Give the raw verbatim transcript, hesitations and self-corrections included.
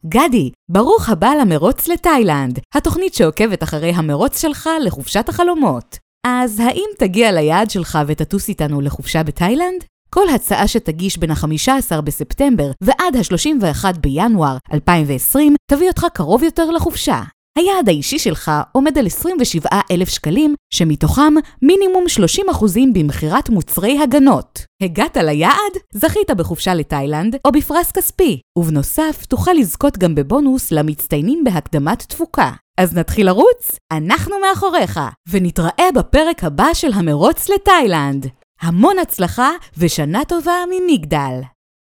גדי, ברוך הבא למרוץ לתאילנד, התוכנית שעוקבת אחרי המרוץ שלך לחופשת החלומות. אז האם תגיע ליעד שלך ותטוס איתנו לחופשה בתאילנד? כל הצעה שתגיש בין ה-חמישה עשר בספטמבר ועד ה-שלושים ואחד בינואר אלפיים ועשרים תביא אותך קרוב יותר לחופשה. היעד האישי שלך עומד על עשרים ושבעה אלף שקלים, שמתוכם מינימום שלושים אחוזים במחירת מוצרי הגנות. הגעת ליעד? זכית בחופשה לתאילנד או בפרס כספי. ובנוסף, תוכל לזכות גם בבונוס למצטיינים בהקדמת תפוקה. אז נתחיל לרוץ? אנחנו מאחוריך, ונתראה בפרק הבא של המרוץ לתאילנד. המון הצלחה ושנה טובה ממגדל.